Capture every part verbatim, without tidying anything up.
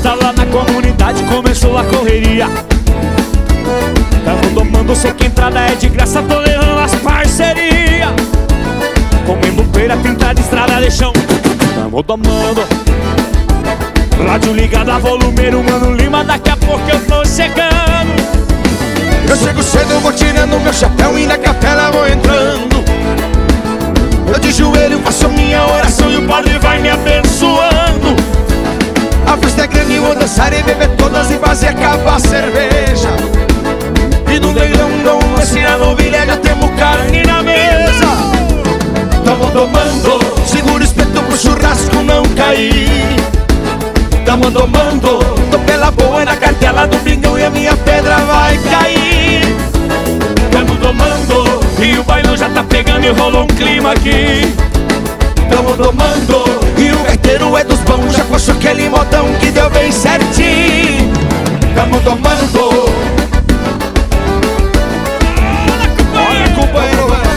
casa lá na comunidade começou a correria. Tamo tomando soco, entrada é de graça, tô levando as parcerias. Comendo feira, pintada, estrada de chão. Tamo tomando. Rádio ligada, volumeiro, Mano Lima, daqui a pouco eu tô chegando. Eu chego cedo, vou tirando meu chapéu e na capela vou entrando. Eu de joelho faço minha oração e o padre vai me abençoando. A festa é grande, vou dançar e beber todas e fazer acabar a cerveja. E no leilão dou uma cena novilha, já temos carne na mesa. Tamo tomando, segura o espeto pro churrasco não cair. Tamo tomando, tô pela boa na cartela do bingão e a minha pedra vai cair. Tamo tomando, e o bailão já tá pegando e rolou um clima aqui. Tamo tomando, e o gaiteiro é dos bons, já puxou aquele modão que deu bem certinho. Tamo tomando. Olha, companheiro, vai.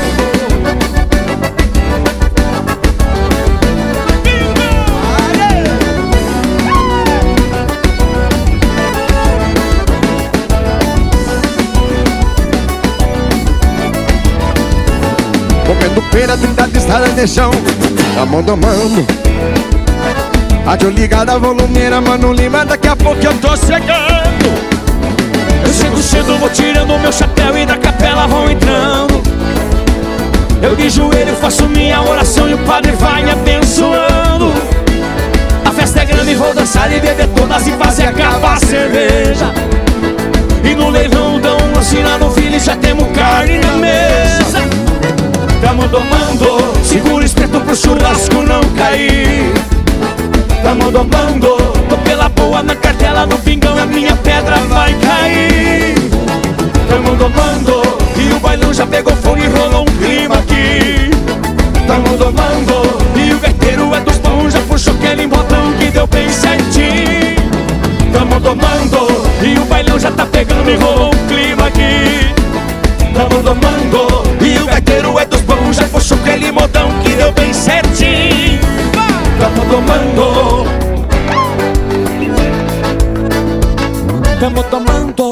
Comendo pera, trinta de estrada de chão. Tamo tomando. Rádio ligada, volumeira, Mano Lima, daqui a pouco eu tô chegando. Eu chego cedo, vou tirando meu chapéu e da capela vou entrando. Eu de joelho faço minha oração e o padre vai me abençoando. A festa é grande, vou dançar e beber todas e fazer acabar a cerveja. E no leilão dão uma cena no filho e já temos carne na mesa. Tamo tomando, segura o espeto pro churrasco não cair. Tamo tomando, tô pela boa na cartela do pingão e a minha pedra vai cair. Tamo tomando, e o bailão já pegou fogo e rolou um clima aqui. Tamo tomando, e o gaiteiro é dos bons, já puxou aquele botão que deu bem certinho. Tamo tomando, e o bailão já tá pegando e rolou um clima aqui. Tamo tomando, e o gaiteiro é dos bons, já puxou aquele modão que deu bem certinho. Tamo tomando. Tamo tomando.